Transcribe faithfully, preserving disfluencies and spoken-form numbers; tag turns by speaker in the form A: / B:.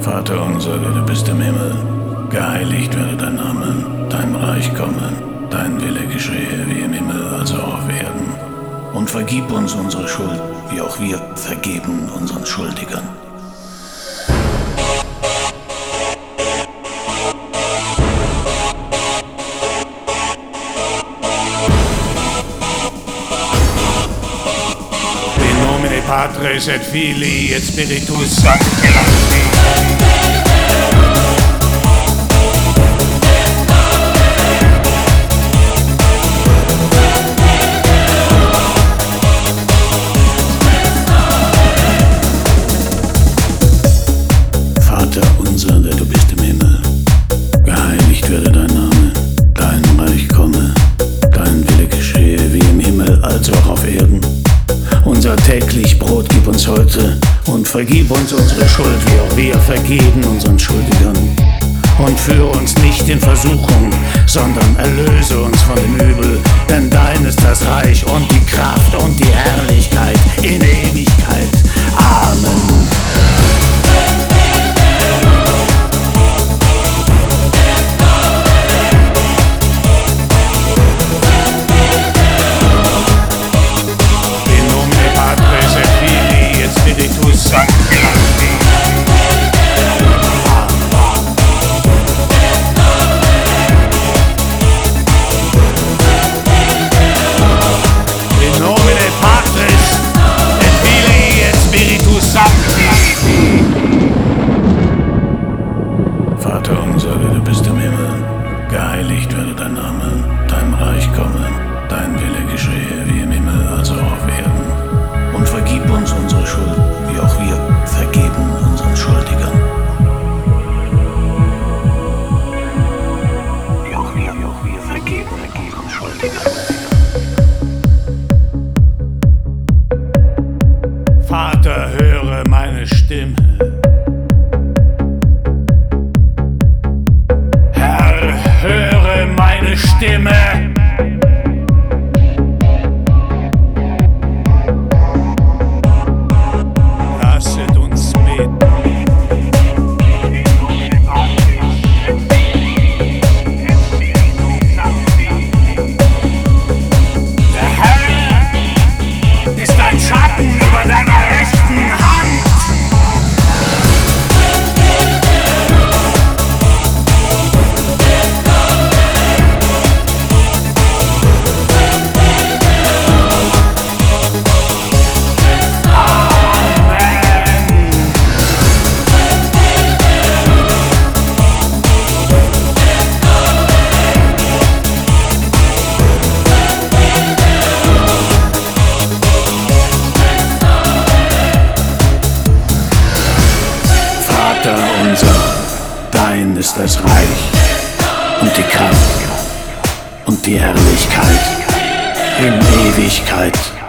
A: Vater unser, der du bist im Himmel, geheiligt werde dein Name, dein Reich komme, dein Wille geschehe wie im Himmel, also auch auf Erden. Und vergib uns unsere Schuld, wie auch wir vergeben unseren Schuldigern.
B: In nomine Patris et Filii et Spiritus Sancti.
A: Vater unser, der du bist im Himmel, geheiligt werde dein Name, dein Reich komme, dein Wille geschehe wie im Himmel, als auch auf Erden. Unser täglich Brot gib uns heute und vergib uns unsere Schuld, wie auch wir vergeben unseren Schuldigern. Und führe uns nicht in Versuchung, sondern erlöse uns von dem Übel, denn dein ist das Reich und die Kraft und die Herrlichkeit in Ewigkeit. Amen.
B: Spiritus Sancti. In nomine Patris et Filii et Spiritus Sancti.
A: Vater unser, der du bist im Himmel, geheiligt werde dein Name, dein Reich komme, dein Wille geschehe wie im Himmel, also auch auf Erden. Und vergib uns unsere Schuld, wie auch wir vergeben unseren Schuldigern. Wie auch wir, wie auch wir vergeben unseren Schuldigern.
B: Vater, höre meine Stimme. Herr, höre meine Stimme.
A: Dein ist das Reich und die Kraft und die Herrlichkeit in Ewigkeit.